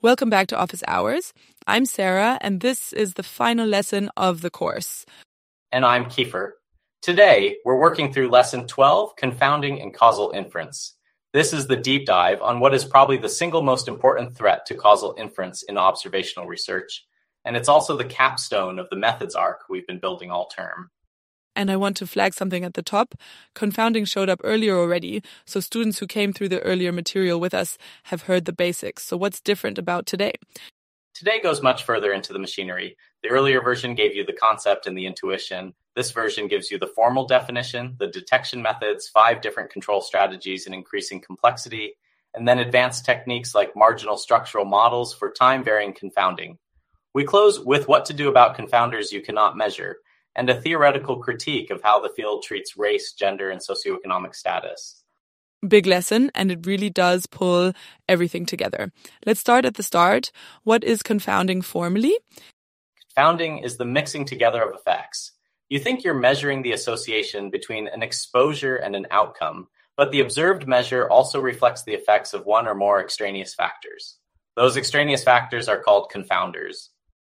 Welcome back to Office Hours. I'm Sarah, and this is the final lesson of the course. And I'm Kiefer. Today, we're working through Lesson 12, Confounding and Causal Inference. This is the deep dive on what is probably the single most important threat to causal inference in observational research. And it's also the capstone of the methods arc we've been building all term. And I want to flag something at the top. Confounding showed up earlier already, so students who came through the earlier material with us have heard the basics. So what's different about today? Today goes much further into the machinery. The earlier version gave you the concept and the intuition. This version gives you the formal definition, the detection methods, 5 different control strategies and increasing complexity, and then advanced techniques like marginal structural models for time-varying confounding. We close with what to do about confounders you cannot measure, and a theoretical critique of how the field treats race, gender, and socioeconomic status. Big lesson, and it really does pull everything together. Let's start at the start. What is confounding formally? Confounding is the mixing together of effects. You think you're measuring the association between an exposure and an outcome, but the observed measure also reflects the effects of one or more extraneous factors. Those extraneous factors are called confounders.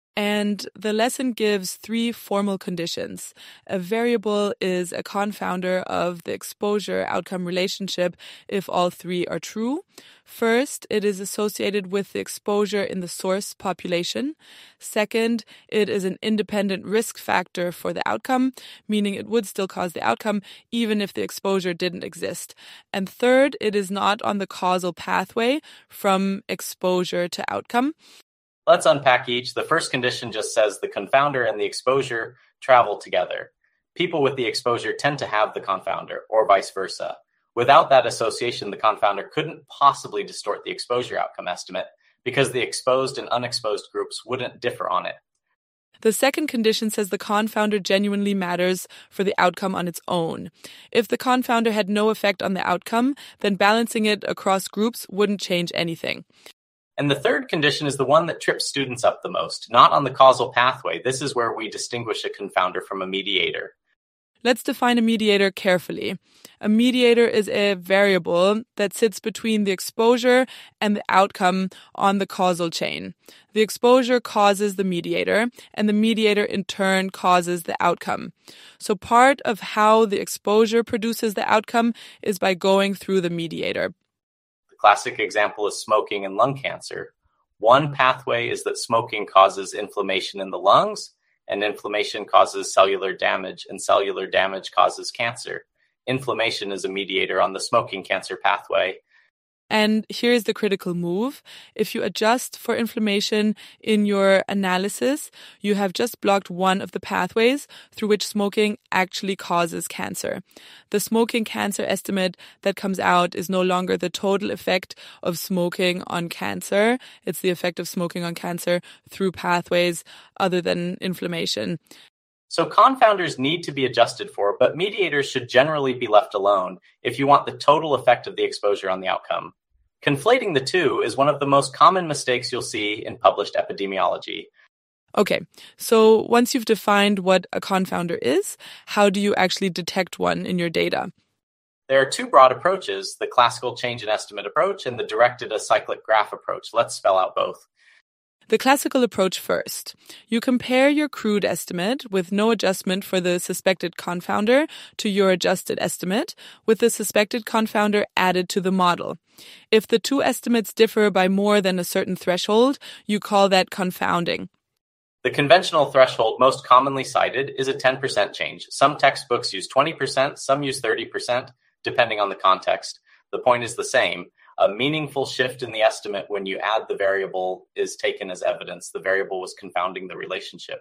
And the lesson gives 3 formal conditions. A variable is a confounder of the exposure-outcome relationship if all 3 are true. First, it is associated with the exposure in the source population. Second, it is an independent risk factor for the outcome, meaning it would still cause the outcome even if the exposure didn't exist. And third, it is not on the causal pathway from exposure to outcome. Let's unpack each. The first condition just says the confounder and the exposure travel together. People with the exposure tend to have the confounder, or vice versa. Without that association, the confounder couldn't possibly distort the exposure outcome estimate because the exposed and unexposed groups wouldn't differ on it. The second condition says the confounder genuinely matters for the outcome on its own. If the confounder had no effect on the outcome, then balancing it across groups wouldn't change anything. And the third condition is the one that trips students up the most, not on the causal pathway. This is where we distinguish a confounder from a mediator. Let's define a mediator carefully. A mediator is a variable that sits between the exposure and the outcome on the causal chain. The exposure causes the mediator, and the mediator in turn causes the outcome. So part of how the exposure produces the outcome is by going through the mediator. Classic example is smoking and lung cancer. One pathway is that smoking causes inflammation in the lungs, and inflammation causes cellular damage, and cellular damage causes cancer. Inflammation is a mediator on the smoking cancer pathway. And here's the critical move. If you adjust for inflammation in your analysis, you have just blocked one of the pathways through which smoking actually causes cancer. The smoking cancer estimate that comes out is no longer the total effect of smoking on cancer. It's the effect of smoking on cancer through pathways other than inflammation. So confounders need to be adjusted for, but mediators should generally be left alone if you want the total effect of the exposure on the outcome. Conflating the two is one of the most common mistakes you'll see in published epidemiology. Okay, so once you've defined what a confounder is, how do you actually detect one in your data? There are 2 broad approaches, the classical change in estimate approach and the directed acyclic graph approach. Let's spell out both. The classical approach first. You compare your crude estimate with no adjustment for the suspected confounder to your adjusted estimate, with the suspected confounder added to the model. If the 2 estimates differ by more than a certain threshold, you call that confounding. The conventional threshold most commonly cited is a 10% change. Some textbooks use 20%, some use 30%, depending on the context. The point is the same. A meaningful shift in the estimate when you add the variable is taken as evidence. The variable was confounding the relationship.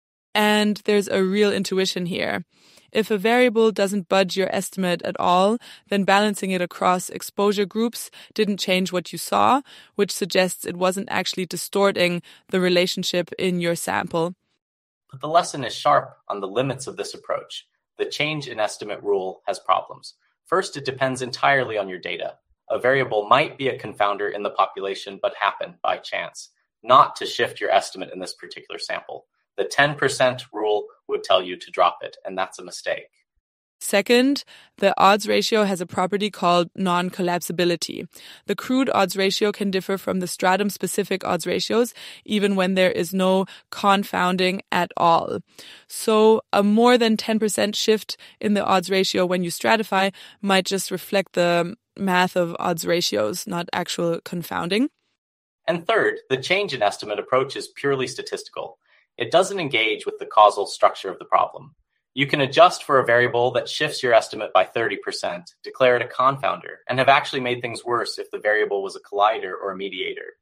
And there's a real intuition here. If a variable doesn't budge your estimate at all, then balancing it across exposure groups didn't change what you saw, which suggests it wasn't actually distorting the relationship in your sample. But the lesson is sharp on the limits of this approach. The change in estimate rule has problems. First, it depends entirely on your data. A variable might be a confounder in the population, but happen by chance, not to shift your estimate in this particular sample. The 10% rule would tell you to drop it, and that's a mistake. Second, the odds ratio has a property called non-collapsibility. The crude odds ratio can differ from the stratum-specific odds ratios even when there is no confounding at all. So a more than 10% shift in the odds ratio when you stratify might just reflect the math of odds ratios, not actual confounding. And third, the change in estimate approach is purely statistical. It doesn't engage with the causal structure of the problem. You can adjust for a variable that shifts your estimate by 30%, declare it a confounder, and have actually made things worse if the variable was a collider or a mediator.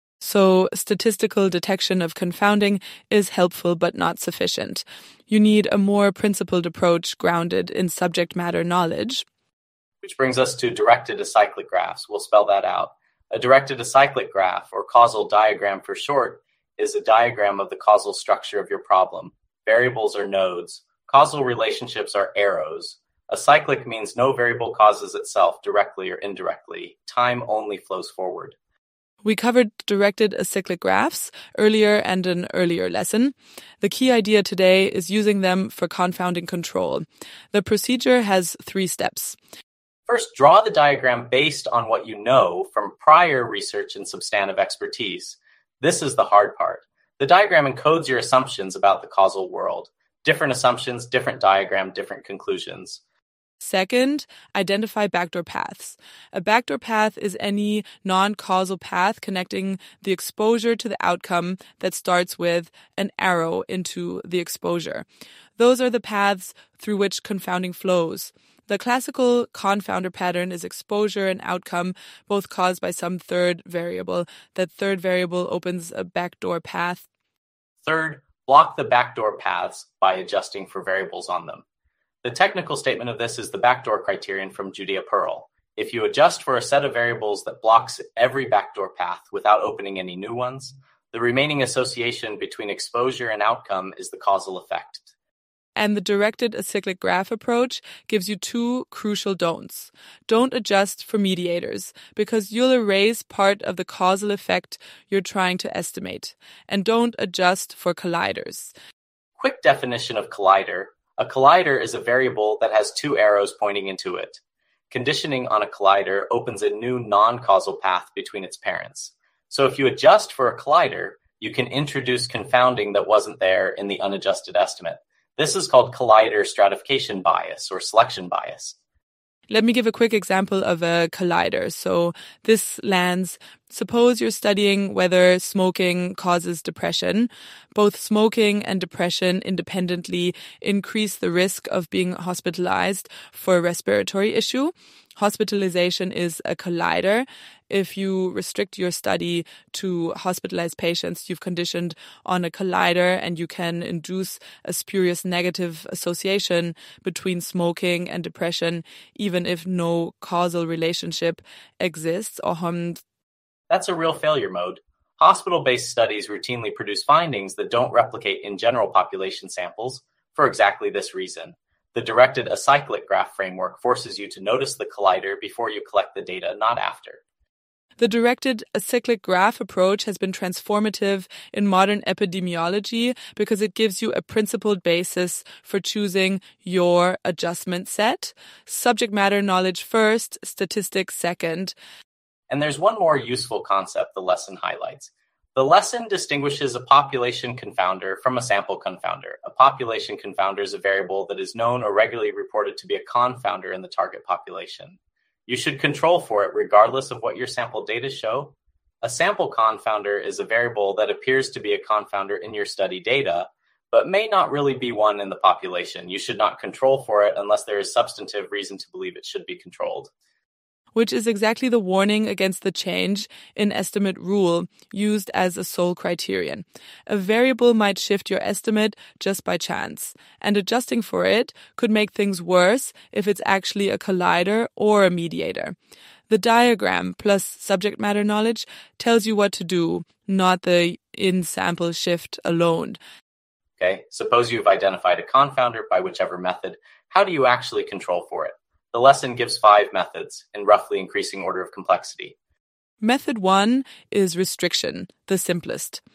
So statistical detection of confounding is helpful but not sufficient. You need a more principled approach grounded in subject matter knowledge. Which brings us to directed acyclic graphs. We'll spell that out. A directed acyclic graph, or causal diagram for short, is a diagram of the causal structure of your problem. Variables are nodes. Causal relationships are arrows. Acyclic means no variable causes itself directly or indirectly. Time only flows forward. We covered directed acyclic graphs earlier and an earlier lesson. The key idea today is using them for confounding control. The procedure has 3 steps. First, draw the diagram based on what you know from prior research and substantive expertise. This is the hard part. The diagram encodes your assumptions about the causal world. Different assumptions, different diagram, different conclusions. Second, identify backdoor paths. A backdoor path is any non-causal path connecting the exposure to the outcome that starts with an arrow into the exposure. Those are the paths through which confounding flows. The classical confounder pattern is exposure and outcome, both caused by some third variable. That third variable opens a backdoor path. Third, block the backdoor paths by adjusting for variables on them. The technical statement of this is the backdoor criterion from Judea-Pearl. If you adjust for a set of variables that blocks every backdoor path without opening any new ones, the remaining association between exposure and outcome is the causal effect. And the directed acyclic graph approach gives you 2 crucial don'ts. Don't adjust for mediators, because you'll erase part of the causal effect you're trying to estimate. And don't adjust for colliders. Quick definition of collider. A collider is a variable that has 2 arrows pointing into it. Conditioning on a collider opens a new non-causal path between its parents. So if you adjust for a collider, you can introduce confounding that wasn't there in the unadjusted estimate. This is called collider stratification bias or selection bias. Let me give a quick example of a collider. So this lands, suppose you're studying whether smoking causes depression. Both smoking and depression independently increase the risk of being hospitalized for a respiratory issue. Hospitalization is a collider. If you restrict your study to hospitalized patients, you've conditioned on a collider, and you can induce a spurious negative association between smoking and depression, even if no causal relationship exists. That's a real failure mode. Hospital-based studies routinely produce findings that don't replicate in general population samples for exactly this reason. The directed acyclic graph framework forces you to notice the collider before you collect the data, not after. The directed acyclic graph approach has been transformative in modern epidemiology because it gives you a principled basis for choosing your adjustment set. Subject matter knowledge first, statistics second. And there's one more useful concept the lesson highlights. The lesson distinguishes a population confounder from a sample confounder. A population confounder is a variable that is known or regularly reported to be a confounder in the target population. You should control for it regardless of what your sample data show. A sample confounder is a variable that appears to be a confounder in your study data, but may not really be one in the population. You should not control for it unless there is substantive reason to believe it should be controlled. Which is exactly the warning against the change in estimate rule used as a sole criterion. A variable might shift your estimate just by chance, and adjusting for it could make things worse if it's actually a collider or a mediator. The diagram plus subject matter knowledge tells you what to do, not the in-sample shift alone. Okay, suppose you've identified a confounder by whichever method. How do you actually control for it? The lesson gives 5 methods in roughly increasing order of complexity. Method 1 is restriction, the simplest.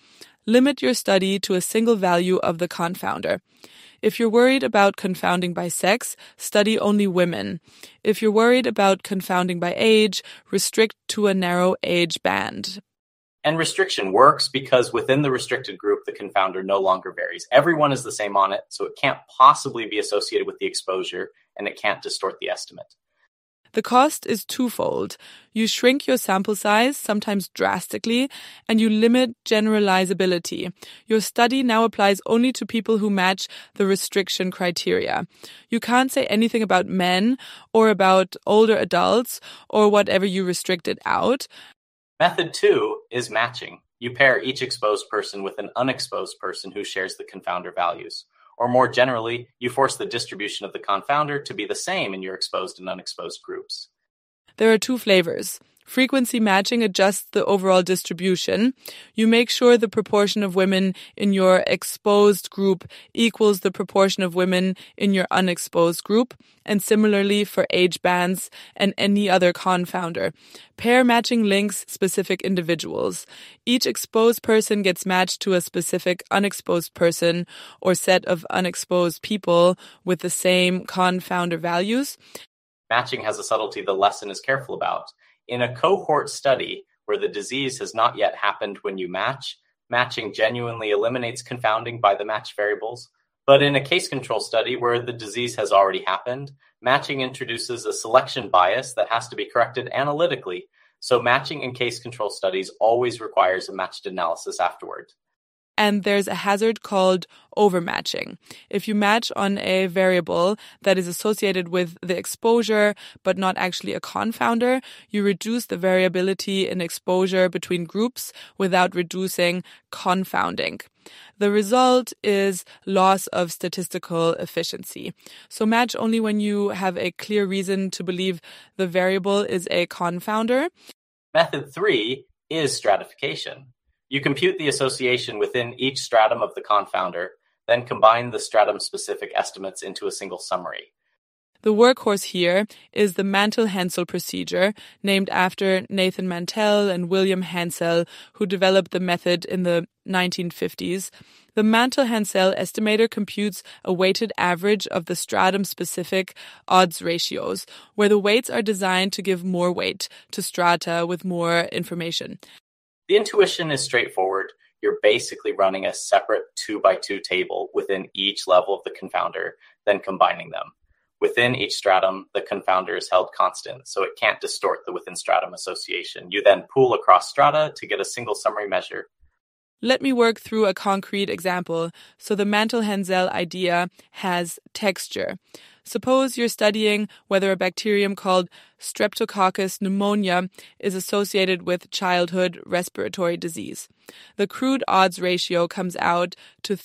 Limit your study to a single value of the confounder. If you're worried about confounding by sex, study only women. If you're worried about confounding by age, restrict to a narrow age band. And restriction works because within the restricted group, the confounder no longer varies. Everyone is the same on it, so it can't possibly be associated with the exposure, and it can't distort the estimate. The cost is twofold. You shrink your sample size, sometimes drastically, and you limit generalizability. Your study now applies only to people who match the restriction criteria. You can't say anything about men or about older adults or whatever you restricted out. Method 2 is matching. You pair each exposed person with an unexposed person who shares the confounder values. Or more generally, you force the distribution of the confounder to be the same in your exposed and unexposed groups. There are two flavors. Frequency matching adjusts the overall distribution. You make sure the proportion of women in your exposed group equals the proportion of women in your unexposed group, and similarly for age bands and any other confounder. Pair matching links specific individuals. Each exposed person gets matched to a specific unexposed person or set of unexposed people with the same confounder values. Matching has a subtlety the lesson is careful about. In a cohort study where the disease has not yet happened when you match, matching genuinely eliminates confounding by the match variables. But in a case control study where the disease has already happened, matching introduces a selection bias that has to be corrected analytically. So matching in case control studies always requires a matched analysis afterward. And there's a hazard called overmatching. If you match on a variable that is associated with the exposure but not actually a confounder, you reduce the variability in exposure between groups without reducing confounding. The result is loss of statistical efficiency. So match only when you have a clear reason to believe the variable is a confounder. Method 3 is stratification. You compute the association within each stratum of the confounder, then combine the stratum-specific estimates into a single summary. The workhorse here is the Mantel-Haenszel procedure, named after Nathan Mantell and William Hansel, who developed the method in the 1950s. The Mantel-Haenszel estimator computes a weighted average of the stratum-specific odds ratios, where the weights are designed to give more weight to strata with more information. The intuition is straightforward. You're basically running a separate 2x2 table within each level of the confounder, then combining them. Within each stratum, the confounder is held constant, so it can't distort the within stratum association. You then pool across strata to get a single summary measure. Let me work through a concrete example. So the Mantel-Haenszel idea has texture. Suppose you're studying whether a bacterium called Streptococcus pneumonia is associated with childhood respiratory disease. The crude odds ratio comes out to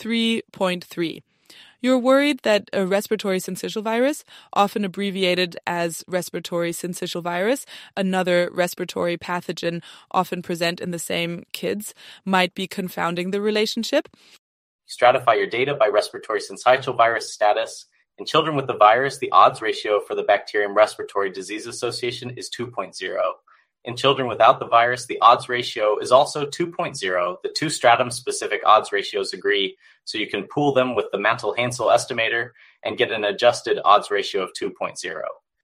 3.3. You're worried that a respiratory syncytial virus, often abbreviated as respiratory syncytial virus, another respiratory pathogen often present in the same kids, might be confounding the relationship. Stratify your data by respiratory syncytial virus status. In children with the virus, the odds ratio for the bacterium respiratory disease association is 2.0. In children without the virus, the odds ratio is also 2.0. The two stratum-specific odds ratios agree, so you can pool them with the Mantel-Haenszel estimator and get an adjusted odds ratio of 2.0.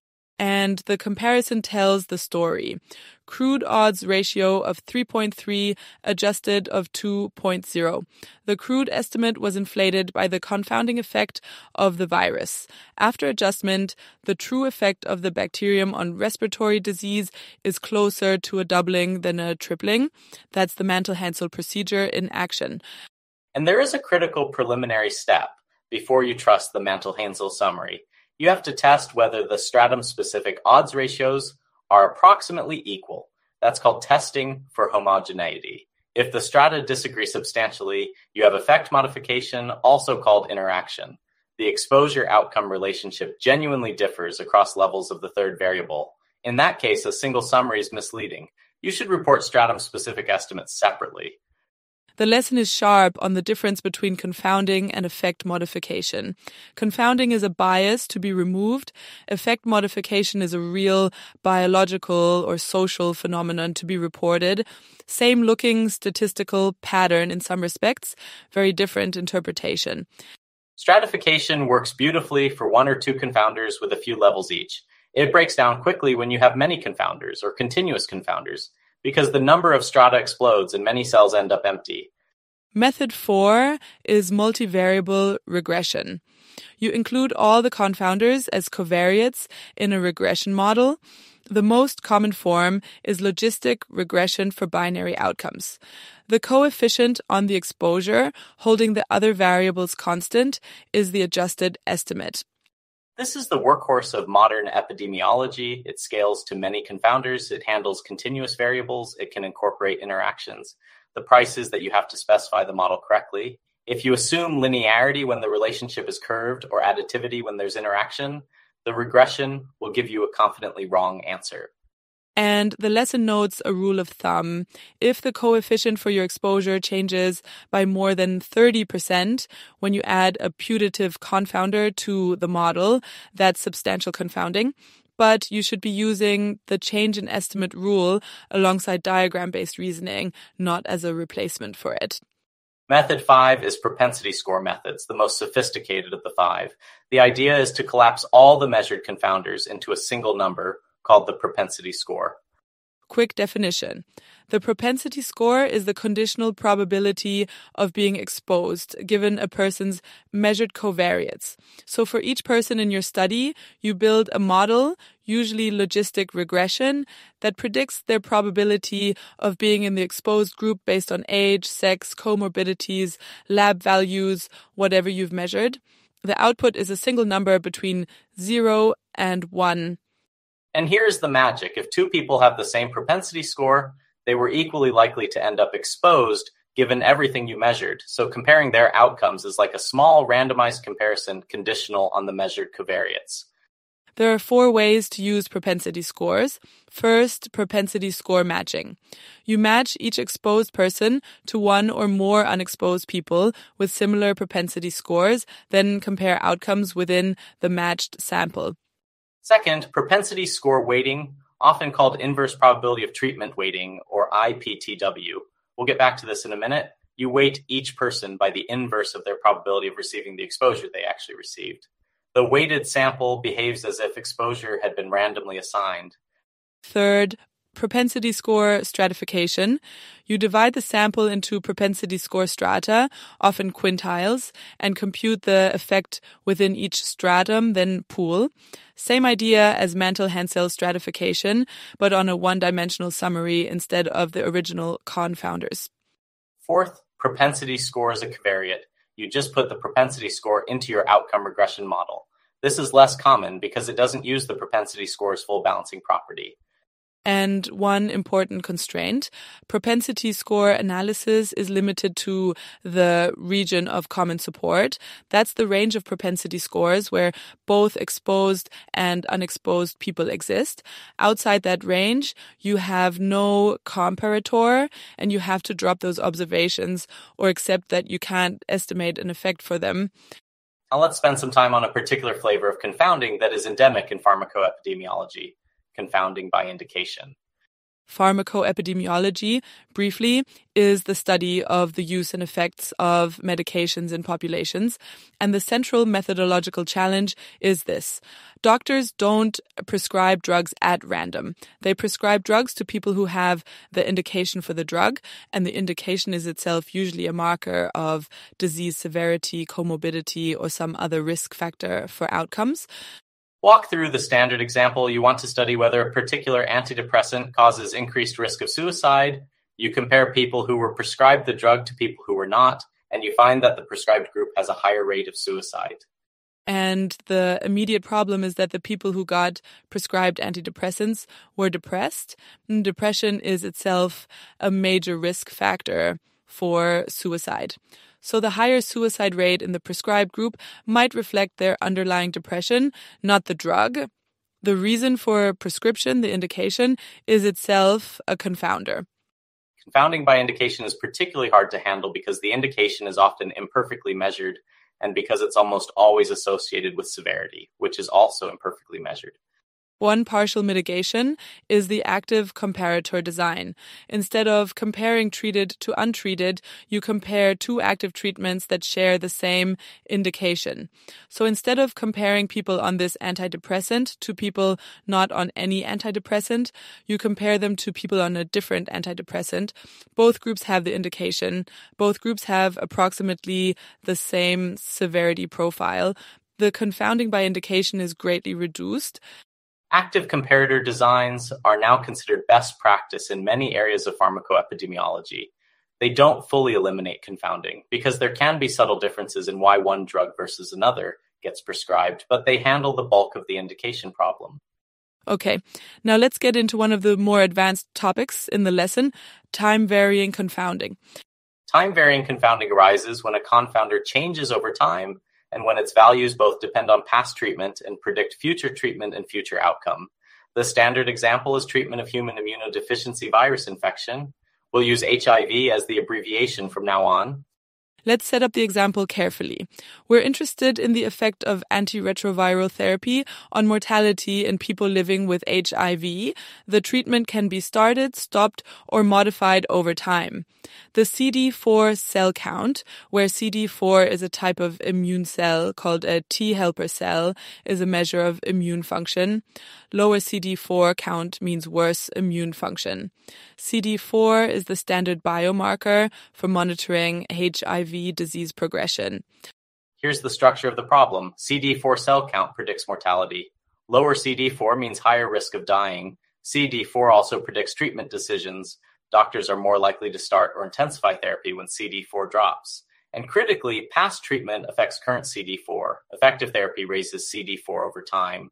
And the comparison tells the story. Crude odds ratio of 3.3, adjusted of 2.0. The crude estimate was inflated by the confounding effect of the virus. After adjustment, the true effect of the bacterium on respiratory disease is closer to a doubling than a tripling. That's the Mantel-Haenszel procedure in action. And there is a critical preliminary step before you trust the Mantel-Haenszel summary. You have to test whether the stratum-specific odds ratios are approximately equal. That's called testing for homogeneity. If the strata disagree substantially, you have effect modification, also called interaction. The exposure-outcome relationship genuinely differs across levels of the third variable. In that case, a single summary is misleading. You should report stratum-specific estimates separately. The lesson is sharp on the difference between confounding and effect modification. Confounding is a bias to be removed. Effect modification is a real biological or social phenomenon to be reported. Same looking statistical pattern in some respects, very different interpretation. Stratification works beautifully for one or two confounders with a few levels each. It breaks down quickly when you have many confounders or continuous confounders, because the number of strata explodes and many cells end up empty. Method 4 is multivariable regression. You include all the confounders as covariates in a regression model. The most common form is logistic regression for binary outcomes. The coefficient on the exposure, holding the other variables constant, is the adjusted estimate. This is the workhorse of modern epidemiology. It scales to many confounders. It handles continuous variables. It can incorporate interactions. The price is that you have to specify the model correctly. If you assume linearity when the relationship is curved or additivity when there's interaction, the regression will give you a confidently wrong answer. And the lesson notes a rule of thumb. If the coefficient for your exposure changes by more than 30% when you add a putative confounder to the model, that's substantial confounding. But you should be using the change in estimate rule alongside diagram-based reasoning, not as a replacement for it. Method 5 is propensity score methods, the most sophisticated of the 5. The idea is to collapse all the measured confounders into a single number called the propensity score. Quick definition. The propensity score is the conditional probability of being exposed given a person's measured covariates. So for each person in your study, you build a model, usually logistic regression, that predicts their probability of being in the exposed group based on age, sex, comorbidities, lab values, whatever you've measured. The output is a single number between 0 and 1. And here's the magic. If two people have the same propensity score, they were equally likely to end up exposed given everything you measured. So comparing their outcomes is like a small randomized comparison conditional on the measured covariates. There are 4 ways to use propensity scores. First, propensity score matching. You match each exposed person to one or more unexposed people with similar propensity scores, then compare outcomes within the matched sample. Second, propensity score weighting, often called inverse probability of treatment weighting, or IPTW. We'll get back to this in a minute. You weight each person by the inverse of their probability of receiving the exposure they actually received. The weighted sample behaves as if exposure had been randomly assigned. Third, propensity score stratification. You divide the sample into propensity score strata, often quintiles, and compute the effect within each stratum, then pool. Same idea as Mantel-Hansel stratification, but on a one-dimensional summary instead of the original confounders. Fourth, propensity score is a covariate. You just put the propensity score into your outcome regression model. This is less common because it doesn't use the propensity score's full balancing property. And one important constraint, propensity score analysis is limited to the region of common support. That's the range of propensity scores where both exposed and unexposed people exist. Outside that range, you have no comparator and you have to drop those observations or accept that you can't estimate an effect for them. Now let's spend some time on a particular flavor of confounding that is endemic in pharmacoepidemiology. Confounding by indication. Pharmacoepidemiology, briefly, is the study of the use and effects of medications in populations. And the central methodological challenge is this. Doctors don't prescribe drugs at random. They prescribe drugs to people who have the indication for the drug, and the indication is itself usually a marker of disease severity, comorbidity, or some other risk factor for outcomes. Walk through the standard example. You want to study whether a particular antidepressant causes increased risk of suicide. You compare people who were prescribed the drug to people who were not, and you find that the prescribed group has a higher rate of suicide. And the immediate problem is that the people who got prescribed antidepressants were depressed. And depression is itself a major risk factor for suicide. So the higher suicide rate in the prescribed group might reflect their underlying depression, not the drug. The reason for prescription, the indication, is itself a confounder. Confounding by indication is particularly hard to handle because the indication is often imperfectly measured and because it's almost always associated with severity, which is also imperfectly measured. One partial mitigation is the active comparator design. Instead of comparing treated to untreated, you compare two active treatments that share the same indication. So instead of comparing people on this antidepressant to people not on any antidepressant, you compare them to people on a different antidepressant. Both groups have the indication. Both groups have approximately the same severity profile. The confounding by indication is greatly reduced. Active comparator designs are now considered best practice in many areas of pharmacoepidemiology. They don't fully eliminate confounding because there can be subtle differences in why one drug versus another gets prescribed, but they handle the bulk of the indication problem. Okay, now let's get into one of the more advanced topics in the lesson, time-varying confounding. Time-varying confounding arises when a confounder changes over time and when its values both depend on past treatment and predict future treatment and future outcome. The standard example is treatment of human immunodeficiency virus infection. We'll use HIV as the abbreviation from now on. Let's set up the example carefully. We're interested in the effect of antiretroviral therapy on mortality in people living with HIV. The treatment can be started, stopped, or modified over time. The CD4 cell count, where CD4 is a type of immune cell called a T helper cell, is a measure of immune function. Lower CD4 count means worse immune function. CD4 is the standard biomarker for monitoring HIV disease progression. Here's the structure of the problem. CD4 cell count predicts mortality. Lower CD4 means higher risk of dying. CD4 also predicts treatment decisions. Doctors are more likely to start or intensify therapy when CD4 drops. And critically, past treatment affects current CD4. Effective therapy raises CD4 over time.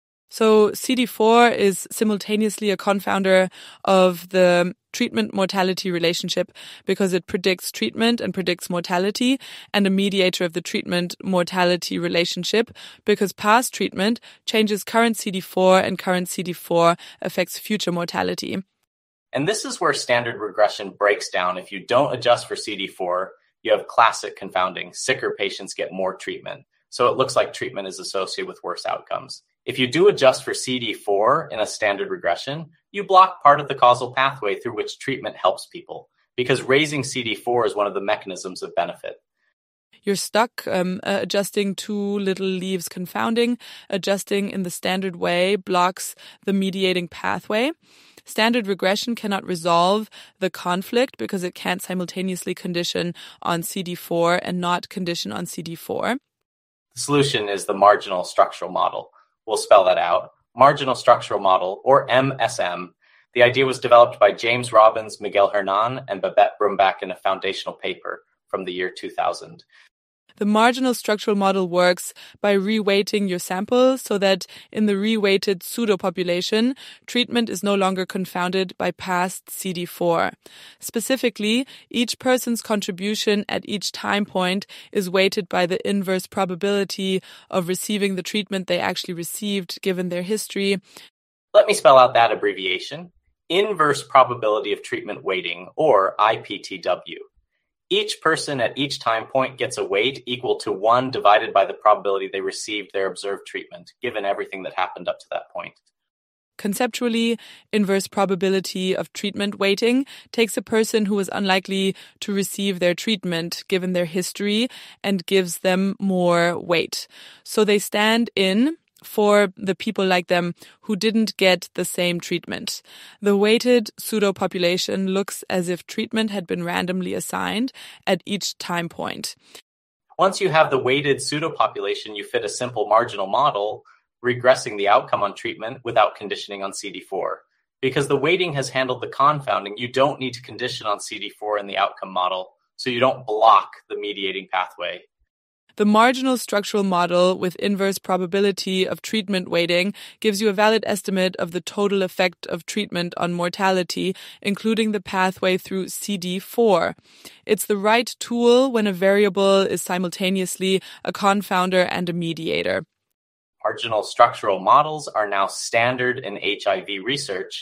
So CD4 is simultaneously a confounder of the treatment-mortality relationship because it predicts treatment and predicts mortality, and a mediator of the treatment-mortality relationship because past treatment changes current CD4 and current CD4 affects future mortality. And this is where standard regression breaks down. If you don't adjust for CD4, you have classic confounding. Sicker patients get more treatment. So it looks like treatment is associated with worse outcomes. If you do adjust for CD4 in a standard regression, you block part of the causal pathway through which treatment helps people, because raising CD4 is one of the mechanisms of benefit. You're stuck. Adjusting too little leaves confounding. Adjusting in the standard way blocks the mediating pathway. Standard regression cannot resolve the conflict because it can't simultaneously condition on CD4 and not condition on CD4. The solution is the marginal structural model. We'll spell that out. Marginal structural model, or MSM. The idea was developed by James Robbins, Miguel Hernan, and Babette Brumbach in a foundational paper from the year 2000. The marginal structural model works by reweighting your sample so that in the reweighted pseudopopulation, treatment is no longer confounded by past CD4. Specifically, each person's contribution at each time point is weighted by the inverse probability of receiving the treatment they actually received given their history. Let me spell out that abbreviation. Inverse probability of treatment weighting, or IPTW. Each person at each time point gets a weight equal to 1 divided by the probability they received their observed treatment, given everything that happened up to that point. Conceptually, inverse probability of treatment weighting takes a person who is unlikely to receive their treatment, given their history, and gives them more weight. So they stand in for the people like them who didn't get the same treatment. The weighted pseudopopulation looks as if treatment had been randomly assigned at each time point. Once you have the weighted pseudopopulation, you fit a simple marginal model, regressing the outcome on treatment without conditioning on CD4. Because the weighting has handled the confounding, you don't need to condition on CD4 in the outcome model, so you don't block the mediating pathway. The marginal structural model with inverse probability of treatment weighting gives you a valid estimate of the total effect of treatment on mortality, including the pathway through CD4. It's the right tool when a variable is simultaneously a confounder and a mediator. Marginal structural models are now standard in HIV research.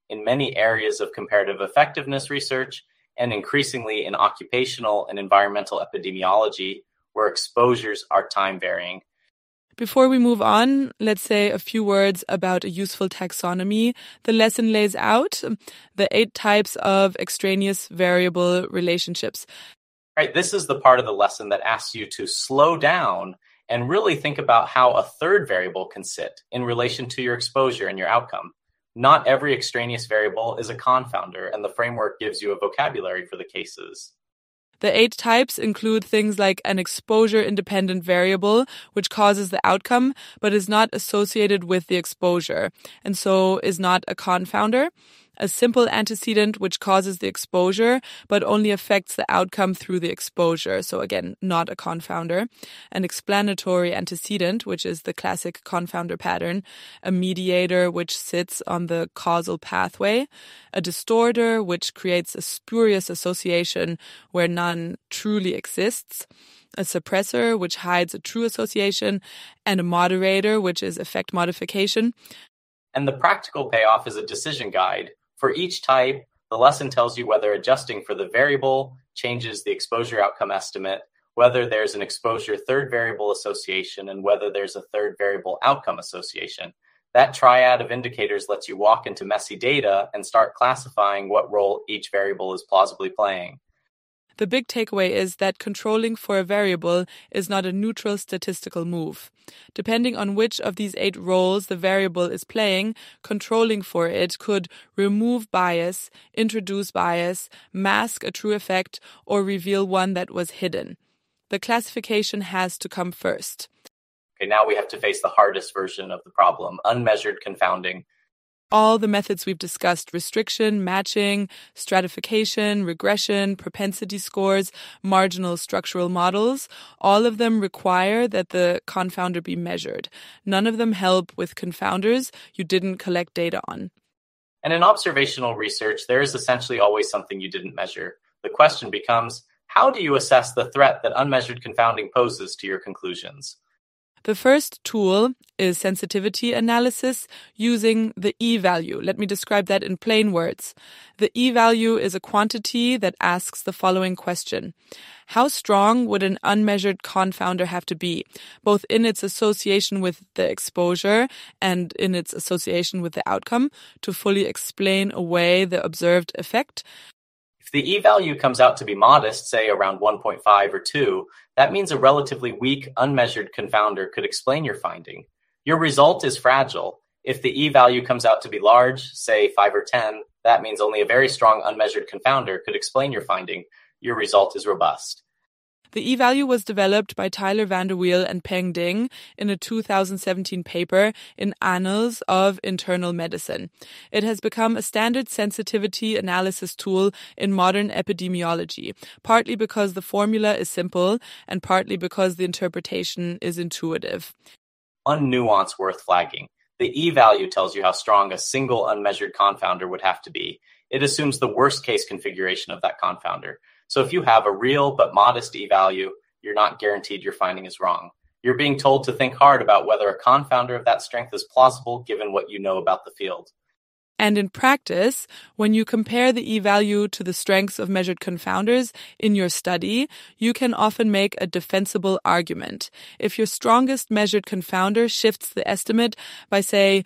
in many areas of comparative effectiveness research and increasingly in occupational and environmental epidemiology, where exposures are time varying. Before we move on, let's say a few words about a useful taxonomy. The lesson lays out the 8 types of extraneous variable relationships. Right, this is the part of the lesson that asks you to slow down and really think about how a third variable can sit in relation to your exposure and your outcome. Not every extraneous variable is a confounder, and the framework gives you a vocabulary for the cases. The 8 types include things like an exposure-independent variable, which causes the outcome, but is not associated with the exposure, and so is not a confounder. A simple antecedent, which causes the exposure, but only affects the outcome through the exposure, so again, not a confounder. An explanatory antecedent, which is the classic confounder pattern. A mediator, which sits on the causal pathway. A distorter, which creates a spurious association where none truly exists. A suppressor, which hides a true association. And a moderator, which is effect modification. And the practical payoff is a decision guide. For each type, the lesson tells you whether adjusting for the variable changes the exposure outcome estimate, whether there's an exposure third variable association, and whether there's a third variable outcome association. That triad of indicators lets you walk into messy data and start classifying what role each variable is plausibly playing. The big takeaway is that controlling for a variable is not a neutral statistical move. Depending on which of these 8 roles the variable is playing, controlling for it could remove bias, introduce bias, mask a true effect, or reveal one that was hidden. The classification has to come first. Okay, now we have to face the hardest version of the problem, unmeasured confounding. All the methods we've discussed, restriction, matching, stratification, regression, propensity scores, marginal structural models, all of them require that the confounder be measured. None of them help with confounders you didn't collect data on. And in observational research, there is essentially always something you didn't measure. The question becomes, how do you assess the threat that unmeasured confounding poses to your conclusions? The first tool is sensitivity analysis using the E-value. Let me describe that in plain words. The E-value is a quantity that asks the following question. How strong would an unmeasured confounder have to be, both in its association with the exposure and in its association with the outcome, to fully explain away the observed effect? If the E-value comes out to be modest, say around 1.5 or 2, that means a relatively weak, unmeasured confounder could explain your finding. Your result is fragile. If the E-value comes out to be large, say 5 or 10, that means only a very strong, unmeasured confounder could explain your finding. Your result is robust. The E-value was developed by Tyler Vanderweel and Peng Ding in a 2017 paper in Annals of Internal Medicine. It has become a standard sensitivity analysis tool in modern epidemiology, partly because the formula is simple and partly because the interpretation is intuitive. One nuance worth flagging. The E-value tells you how strong a single unmeasured confounder would have to be. It assumes the worst case configuration of that confounder. So if you have a real but modest E-value, you're not guaranteed your finding is wrong. You're being told to think hard about whether a confounder of that strength is plausible given what you know about the field. And in practice, when you compare the E-value to the strengths of measured confounders in your study, you can often make a defensible argument. If your strongest measured confounder shifts the estimate by, say,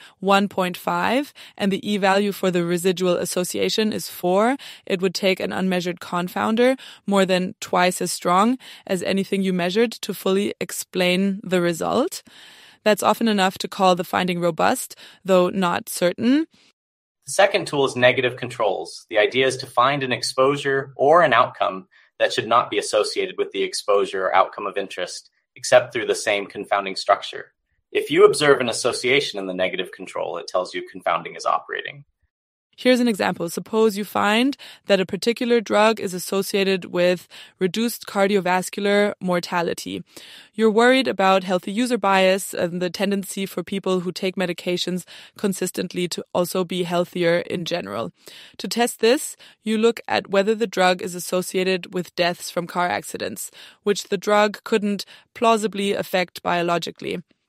1.5, and the E-value for the residual association is 4, it would take an unmeasured confounder more than twice as strong as anything you measured to fully explain the result. That's often enough to call the finding robust, though not certain. The second tool is negative controls. The idea is to find an exposure or an outcome that should not be associated with the exposure or outcome of interest, except through the same confounding structure. If you observe an association in the negative control, it tells you confounding is operating. Here's an example. Suppose you find that a particular drug is associated with reduced cardiovascular mortality. You're worried about healthy user bias and the tendency for people who take medications consistently to also be healthier in general. To test this, you look at whether the drug is associated with deaths from car accidents, which the drug couldn't plausibly affect biologically.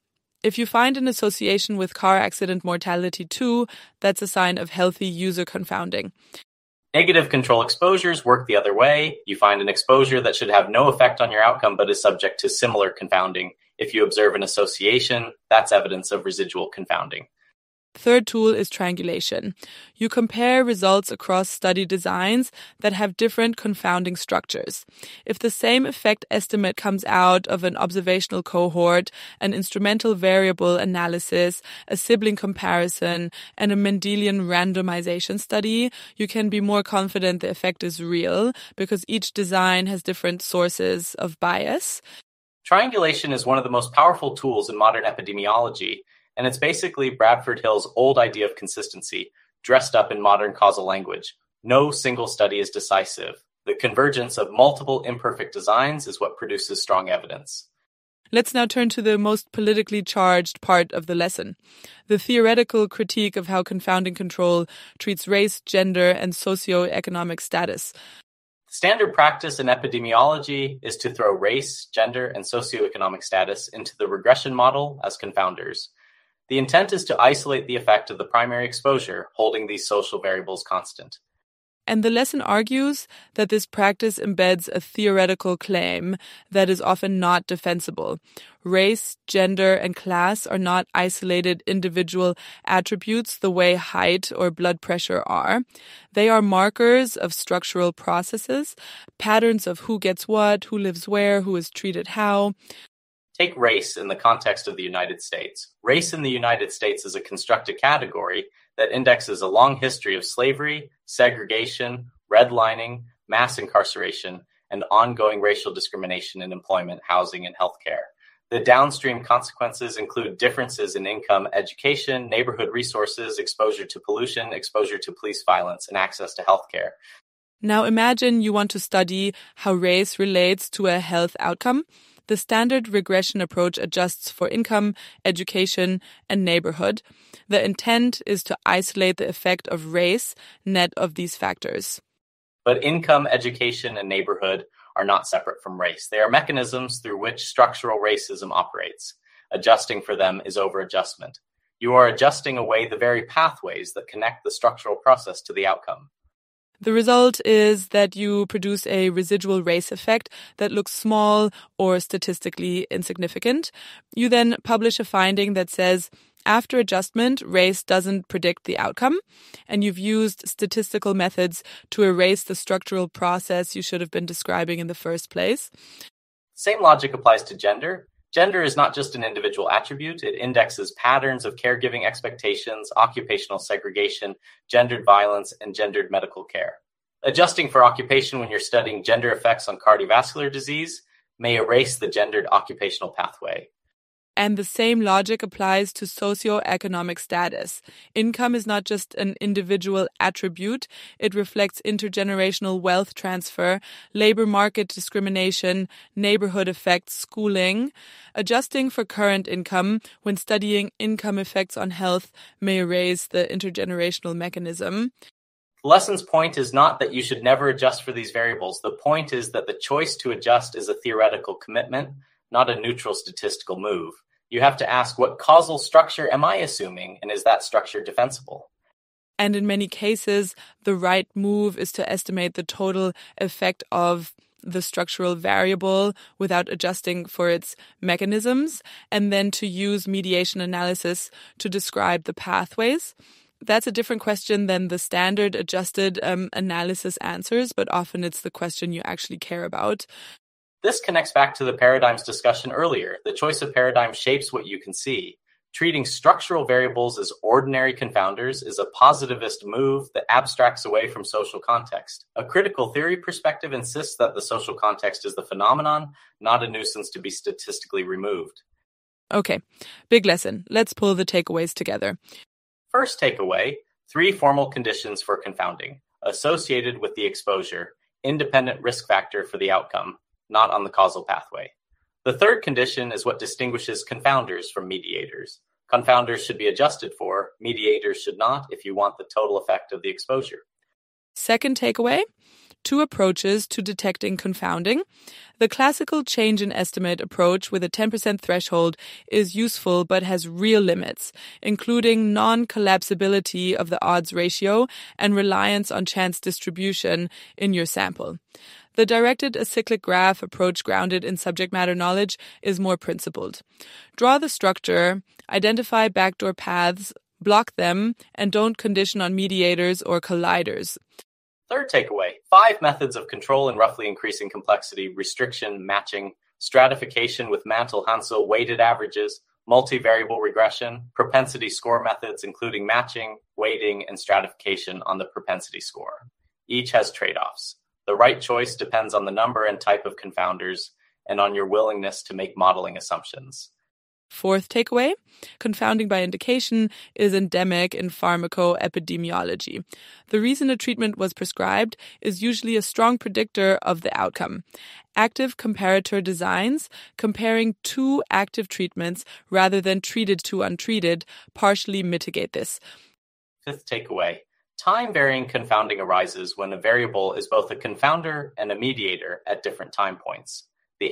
If you find an association with car accident mortality too, that's a sign of healthy user confounding. Negative control exposures work the other way. You find an exposure that should have no effect on your outcome but is subject to similar confounding. If you observe an association, that's evidence of residual confounding. Third tool is triangulation. You compare results across study designs that have different confounding structures. If the same effect estimate comes out of an observational cohort, an instrumental variable analysis, a sibling comparison, and a Mendelian randomization study, you can be more confident the effect is real because each design has different sources of bias. Triangulation is one of the most powerful tools in modern epidemiology. And it's basically Bradford Hill's old idea of consistency, dressed up in modern causal language. No single study is decisive. The convergence of multiple imperfect designs is what produces strong evidence. Let's now turn to the most politically charged part of the lesson, the theoretical critique of how confounding control treats race, gender, and socioeconomic status. Standard practice in epidemiology is to throw race, gender, and socioeconomic status into the regression model as confounders. The intent is to isolate the effect of the primary exposure, holding these social variables constant. And the lesson argues that this practice embeds a theoretical claim that is often not defensible. Race, gender, and class are not isolated individual attributes the way height or blood pressure are. They are markers of structural processes, patterns of who gets what, who lives where, who is treated how. Take race in the context of the United States. Race in the United States is a constructed category that indexes a long history of slavery, segregation, redlining, mass incarceration, and ongoing racial discrimination in employment, housing, and healthcare. The downstream consequences include differences in income, education, neighborhood resources, exposure to pollution, exposure to police violence, and access to healthcare. Now imagine you want to study how race relates to a health outcome. The standard regression approach adjusts for income, education, and neighborhood. The intent is to isolate the effect of race net of these factors. But income, education, and neighborhood are not separate from race. They are mechanisms through which structural racism operates. Adjusting for them is over-adjustment. You are adjusting away the very pathways that connect the structural process to the outcome. The result is that you produce a residual race effect that looks small or statistically insignificant. You then publish a finding that says, after adjustment, race doesn't predict the outcome, and you've used statistical methods to erase the structural process you should have been describing in the first place. Same logic applies to gender. Gender is not just an individual attribute. It indexes patterns of caregiving expectations, occupational segregation, gendered violence, and gendered medical care. Adjusting for occupation when you're studying gender effects on cardiovascular disease may erase the gendered occupational pathway. And the same logic applies to socioeconomic status. Income is not just an individual attribute. It reflects intergenerational wealth transfer, labor market discrimination, neighborhood effects, schooling. Adjusting for current income when studying income effects on health may erase the intergenerational mechanism. The lesson's point is not that you should never adjust for these variables. The point is that the choice to adjust is a theoretical commitment, not a neutral statistical move. You have to ask, what causal structure am I assuming, and is that structure defensible? And in many cases, the right move is to estimate the total effect of the structural variable without adjusting for its mechanisms, and then to use mediation analysis to describe the pathways. That's a different question than the standard adjusted analysis answers, but often it's the question you actually care about. This connects back to the paradigms discussion earlier. The choice of paradigm shapes what you can see. Treating structural variables as ordinary confounders is a positivist move that abstracts away from social context. A critical theory perspective insists that the social context is the phenomenon, not a nuisance to be statistically removed. Okay, big lesson. Let's pull the takeaways together. First takeaway, 3 formal conditions for confounding, associated with the exposure, independent risk factor for the outcome, not on the causal pathway. The third condition is what distinguishes confounders from mediators. Confounders should be adjusted for, mediators should not if you want the total effect of the exposure. Second takeaway, two approaches to detecting confounding. The classical change in estimate approach with a 10% threshold is useful but has real limits, including non-collapsibility of the odds ratio and reliance on chance distribution in your sample. The directed acyclic graph approach grounded in subject matter knowledge is more principled. Draw the structure, identify backdoor paths, block them, and don't condition on mediators or colliders. Third takeaway, 5 methods of control and roughly increasing complexity: restriction, matching, stratification with Mantel-Hansel weighted averages, multivariable regression, propensity score methods including matching, weighting, and stratification on the propensity score. Each has trade-offs. The right choice depends on the number and type of confounders and on your willingness to make modeling assumptions. Fourth takeaway, confounding by indication is endemic in pharmacoepidemiology. The reason a treatment was prescribed is usually a strong predictor of the outcome. Active comparator designs, comparing two active treatments rather than treated to untreated, partially mitigate this. Fifth takeaway, time-varying confounding arises when a variable is both a confounder and a mediator at different time points. The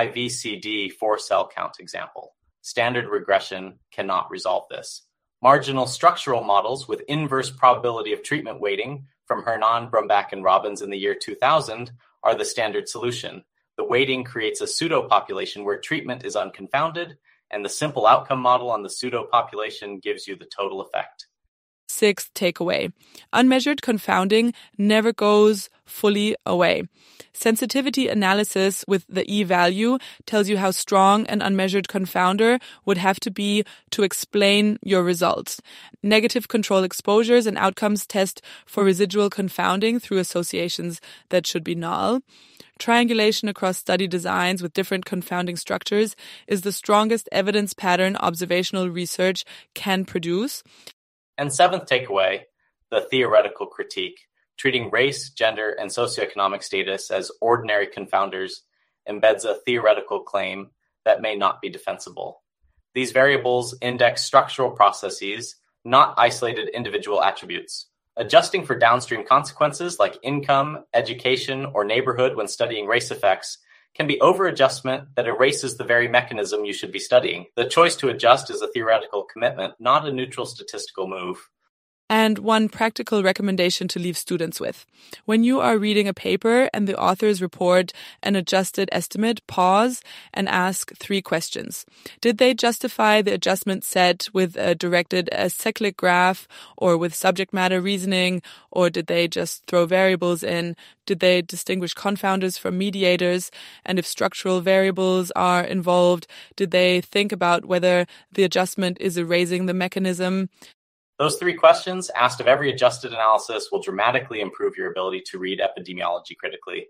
HIVCD 4-cell count example. Standard regression cannot resolve this. Marginal structural models with inverse probability of treatment weighting from Hernan, Brumbach, and Robbins in the year 2000 are the standard solution. The weighting creates a pseudo-population where treatment is unconfounded, and the simple outcome model on the pseudo-population gives you the total effect. Sixth takeaway, unmeasured confounding never goes fully away. Sensitivity analysis with the E-value tells you how strong an unmeasured confounder would have to be to explain your results. Negative control exposures and outcomes test for residual confounding through associations that should be null. Triangulation across study designs with different confounding structures is the strongest evidence pattern observational research can produce. And seventh takeaway, the theoretical critique. Treating race, gender, and socioeconomic status as ordinary confounders embeds a theoretical claim that may not be defensible. These variables index structural processes, not isolated individual attributes. Adjusting for downstream consequences like income, education, or neighborhood when studying race effects can be over-adjustment that erases the very mechanism you should be studying. The choice to adjust is a theoretical commitment, not a neutral statistical move. And one practical recommendation to leave students with. When you are reading a paper and the authors report an adjusted estimate, pause and ask 3 questions. Did they justify the adjustment set with a directed acyclic graph or with subject matter reasoning, or did they just throw variables in? Did they distinguish confounders from mediators? And if structural variables are involved, did they think about whether the adjustment is erasing the mechanism? Those 3 questions, asked of every adjusted analysis, will dramatically improve your ability to read epidemiology critically.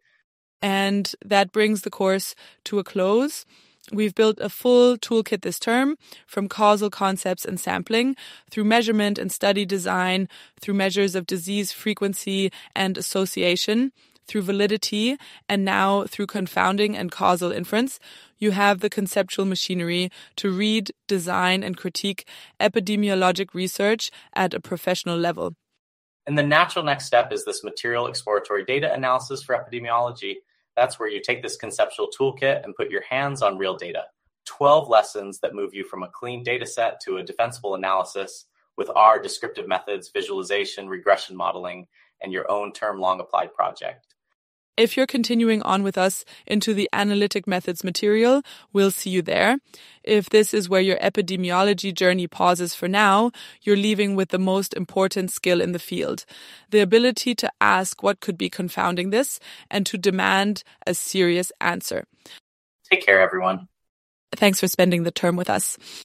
And that brings the course to a close. We've built a full toolkit this term, from causal concepts and sampling, through measurement and study design, through measures of disease frequency and association, through validity, and now through confounding and causal inference. You have the conceptual machinery to read, design, and critique epidemiologic research at a professional level. And the natural next step is this material exploratory data analysis for epidemiology. That's where you take this conceptual toolkit and put your hands on real data. 12 lessons that move you from a clean data set to a defensible analysis with our descriptive methods, visualization, regression modeling, and your own term-long applied project. If you're continuing on with us into the analytic methods material, we'll see you there. If this is where your epidemiology journey pauses for now, you're leaving with the most important skill in the field, the ability to ask what could be confounding this and to demand a serious answer. Take care, everyone. Thanks for spending the term with us.